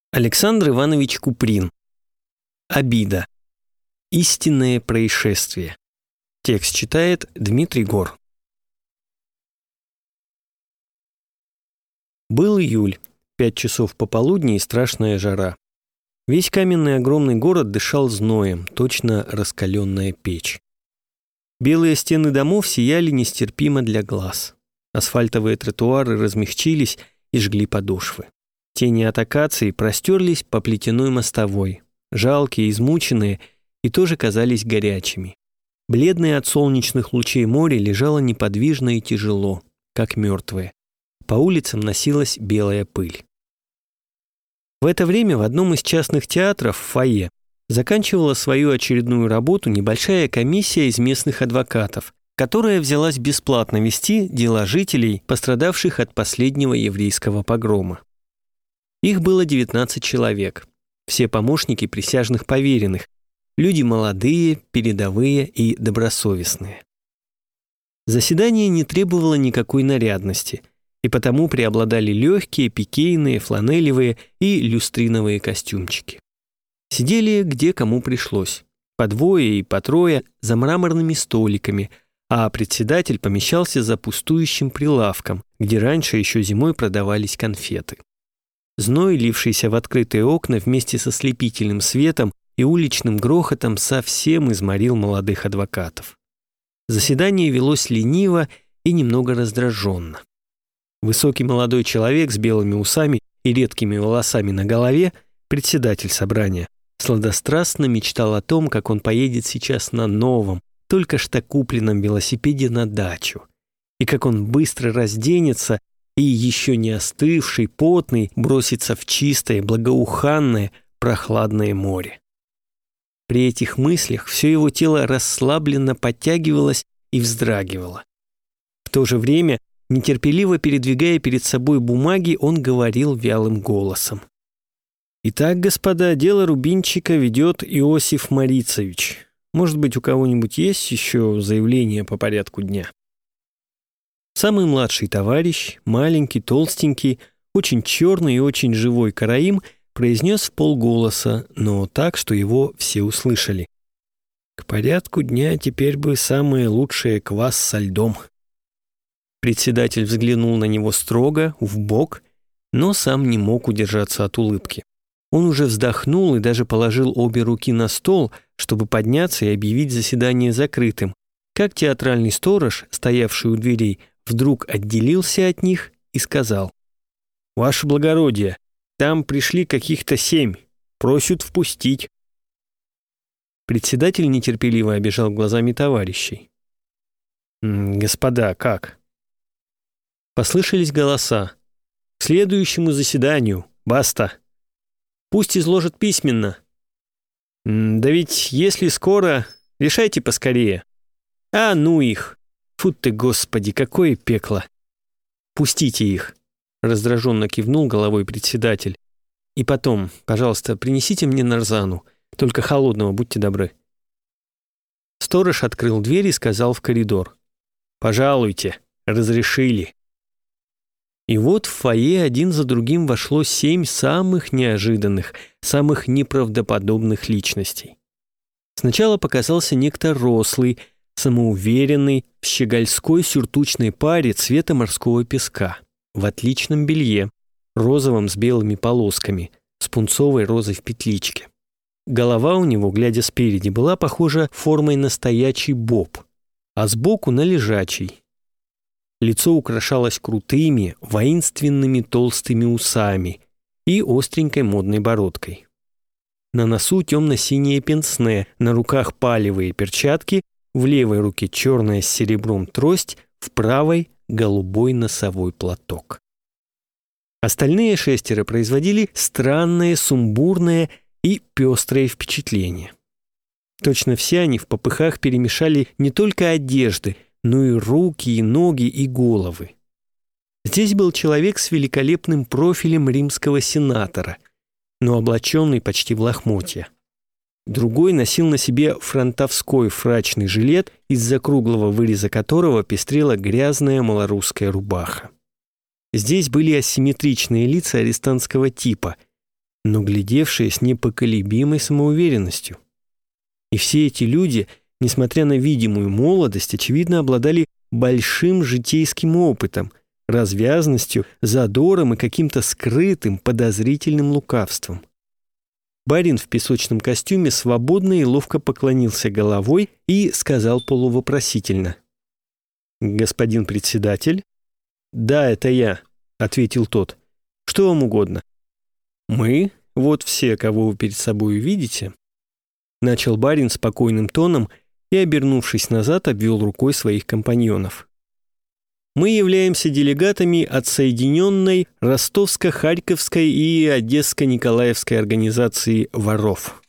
Александр Иванович Куприн. Обида. Истинное происшествие. Текст читает Дмитрий Гор. Был июль, 5 часов пополудни и страшная жара. Весь каменный огромный город дышал зноем, точно раскаленная печь. Белые стены домов сияли нестерпимо для глаз. Асфальтовые тротуары размягчились и жгли подошвы. Тени от акаций простерлись по плетяной мостовой, жалкие, измученные, и тоже казались горячими. Бледное от солнечных лучей море лежало неподвижно и тяжело, как мертвое. По улицам носилась белая пыль. В это время в одном из частных театров в фойе заканчивала свою очередную работу небольшая комиссия из местных адвокатов, которая взялась бесплатно вести дела жителей, пострадавших от последнего еврейского погрома. Их было 19 человек, все помощники присяжных поверенных, люди молодые, передовые и добросовестные. Заседание не требовало никакой нарядности, и потому преобладали легкие, пикейные, фланелевые и люстриновые костюмчики. Сидели где кому пришлось, по двое и по трое за мраморными столиками, а председатель помещался за пустующим прилавком, где раньше еще зимой продавались конфеты. Зной, лившийся в открытые окна вместе со слепительным светом и уличным грохотом, совсем изморил молодых адвокатов. Заседание велось лениво и немного раздраженно. Высокий молодой человек с белыми усами и редкими волосами на голове, председатель собрания, сладострастно мечтал о том, как он поедет сейчас на новом, только что купленном велосипеде на дачу, и как он быстро разденется и, еще не остывший, потный, бросится в чистое, благоуханное, прохладное море. При этих мыслях все его тело расслабленно подтягивалось и вздрагивало. В то же время, нетерпеливо передвигая перед собой бумаги, он говорил вялым голосом. «Итак, господа, дело Рубинчика ведет Иосиф Морицович. Может быть, у кого-нибудь есть еще заявление по порядку дня?» Самый младший товарищ, маленький, толстенький, очень черный и очень живой караим, произнес вполголоса, но так, что его все услышали. «К порядку дня теперь бы самое лучшее квас со льдом». Председатель взглянул на него строго, вбок, но сам не мог удержаться от улыбки. Он уже вздохнул и даже положил обе руки на стол, чтобы подняться и объявить заседание закрытым, как театральный сторож, стоявший у дверей, вдруг отделился от них и сказал: «Ваше благородие, там пришли каких-то 7, просят впустить». Председатель нетерпеливо обежал глазами товарищей. «Господа, как?» Послышались голоса. «К следующему заседанию, баста. Пусть изложат письменно». «Да ведь если скоро, решайте поскорее». «А ну их! Фу ты, господи, какое пекло!» «Пустите их», — раздраженно кивнул головой председатель. «И потом, пожалуйста, принесите мне нарзану, только холодного, будьте добры». Сторож открыл дверь и сказал в коридор: «Пожалуйте, разрешили». И вот в фойе один за другим вошло 7 самых неожиданных, самых неправдоподобных личностей. Сначала показался некто рослый, самоуверенный, в щегольской сюртучной паре цвета морского песка, в отличном белье, розовом с белыми полосками, с пунцовой розой в петличке. Голова у него, глядя спереди, была похожа формой на стоячий боб, а сбоку на лежачий. Лицо украшалось крутыми, воинственными толстыми усами и остренькой модной бородкой. На носу темно-синее пенсне, на руках палевые перчатки, в левой руке черная с серебром трость, в правой голубой носовой платок. Остальные 6 производили странное, сумбурное и пестрое впечатление. Точно все они в попыхах перемешали не только одежды, но и руки, и ноги, и головы. Здесь был человек с великолепным профилем римского сенатора, но облаченный почти в лохмотья. Другой носил на себе фронтовской фрачный жилет, из-за круглого выреза которого пестрела грязная малорусская рубаха. Здесь были асимметричные лица арестантского типа, но глядевшие с непоколебимой самоуверенностью. И все эти люди, несмотря на видимую молодость, очевидно, обладали большим житейским опытом, развязностью, задором и каким-то скрытым, подозрительным лукавством. Барин в песочном костюме свободно и ловко поклонился головой и сказал полувопросительно: «Господин председатель?» «Да, это я», — ответил тот. «Что вам угодно?» «Мы, вот все, кого вы перед собой видите», — начал барин спокойным тоном и, обернувшись назад, обвел рукой своих компаньонов. «Мы являемся делегатами от Соединенной Ростовско-Харьковской и Одесско-Николаевской организации воров.